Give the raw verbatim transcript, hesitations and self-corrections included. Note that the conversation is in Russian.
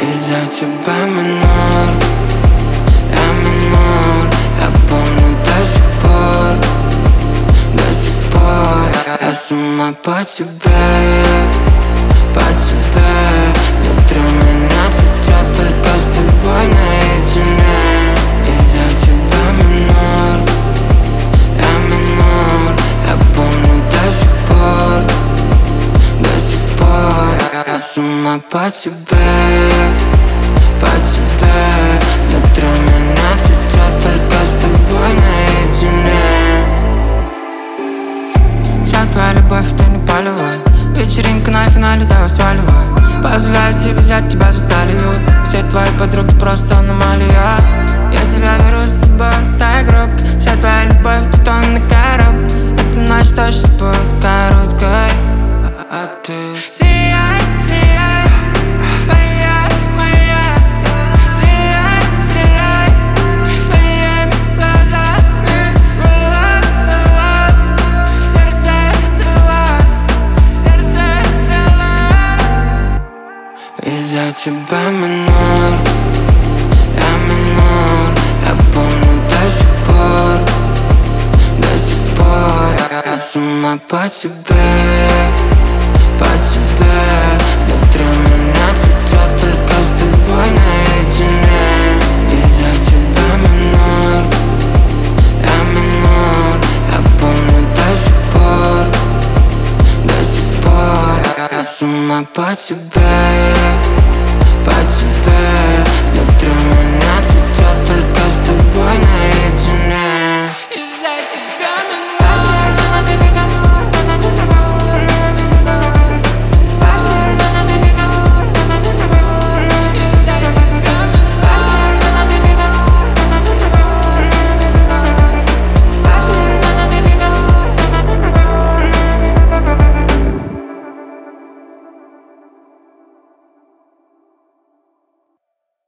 Из-за тебя минор, я минор. Я помню до сих пор, до сих пор. Я с ума по тебе, по тебе. Внутри меня цветет только с тобой наедине. Из-за тебя минор, я минор. Я помню до сих пор, до сих пор. Я с ума по тебе, по тебе. Внутри меня цветет только с тобой наедине. Вся твоя любовь, ты не полевой. Вечеринка на финале, давай сваливай. Позволяю себе взять тебя за талию. Все твои подруги просто аномалия. Я тебя беру с собой, дай гроб. Вся твоя любовь, бетонный короб. Эта ночь точно будет короткой. А, а ты сияй, сияй, моя, моя. Стреляй, стреляй своими глазами. Рыла, рыла, сердце стрела, сердце стрела. Из-за тебя минор, я минор. Я помню до сих пор, до сих пор. Я с ума по тебе, по тебе. Внутри меня цветет только с тобой наедине. Из-за тебя минор, я минор. Я помню до сих пор, до сих пор. Я с ума по тебе, по тебе. Внутри меня